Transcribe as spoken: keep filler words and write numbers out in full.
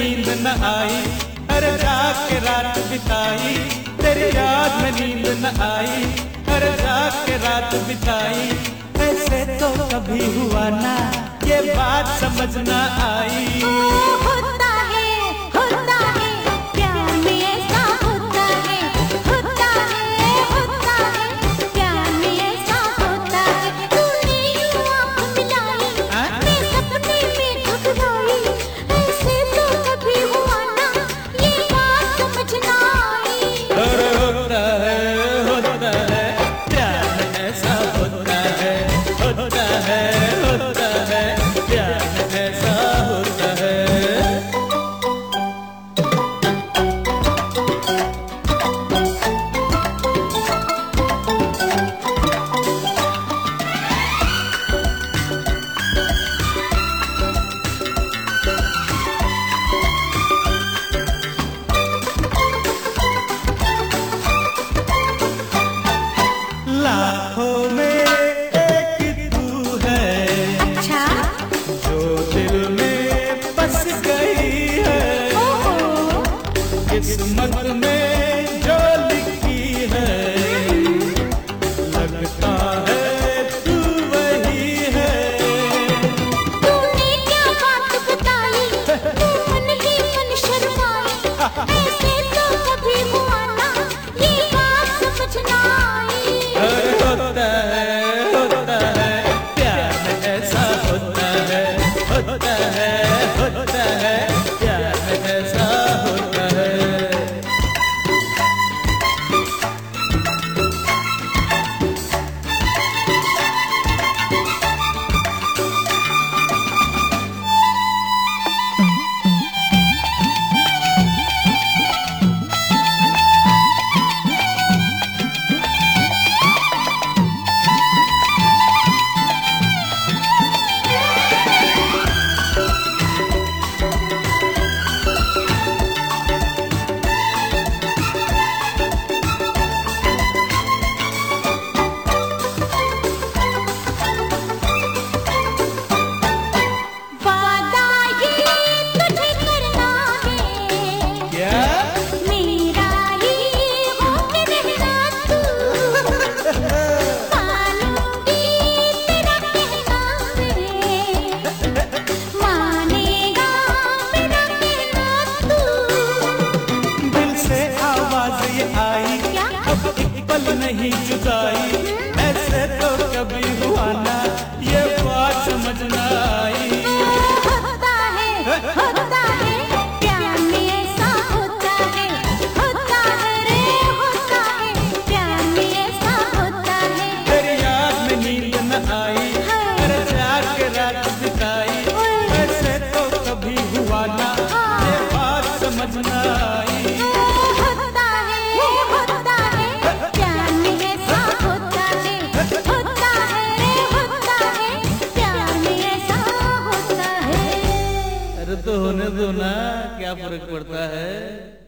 नींद न आई, अरे जाग के रात बिताई, तेरी याद में नींद न आई, अरे जाग के रात बिताई। ऐसे तो कभी हुआ ना, ये बात समझ न आई। होता है, होता है, प्यार में ऐसा होता है, होता है, होता है, प्यार में ऐसा होता है। तूने यूं आँख मिलाई, मैं सपने में ढक गई। ऐसे तो कभी हुआ ना, ये बात समझ न आई। अरे होता है, होता है, प्यार में ऐसा होता है, होता है, होता है, प्यार में ऐसा होता है। लाखों में एक तू है, अच्छा, जो दिल में बस गई है। ओहो, किस्मत में जो लिखी है, लगता है तू वही है। तूने क्या बात बताई, तू मन ही मन शर्माई। ऐसे तो कभी हुआ ना, ये बात समझ न आई। अरे होता है, होता है, प्यार में ऐसा होता है, होता है, होता है, प्यार में ऐसा होता है। वादा ये तुझे करना है, क्या? मेरा ही होके रहना तू। मानूंगी तेरा कहना मैं, मानेगा मेरा कहना तू। दिल से आवाज ये आई, क्या? अब एक पल नहीं जुदाई। ऐसे तो कभी हुआ ना, ये बात समझ न आई। होता है, होता है, प्यार में ऐसा होता है, होता है रे, होता है, प्यार में ऐसा होता है। तेरी याद में नींद न आई, अरे जाग के रात बिताई। ऐसे तो कभी हुआ ना, ये बात समझ न आई। होता है, होता है, प्यार में ऐसा होता है, होता है रे, होता है, प्यार में ऐसा होता है। अरे तो होने दो ना, क्या फर्क पड़ता है।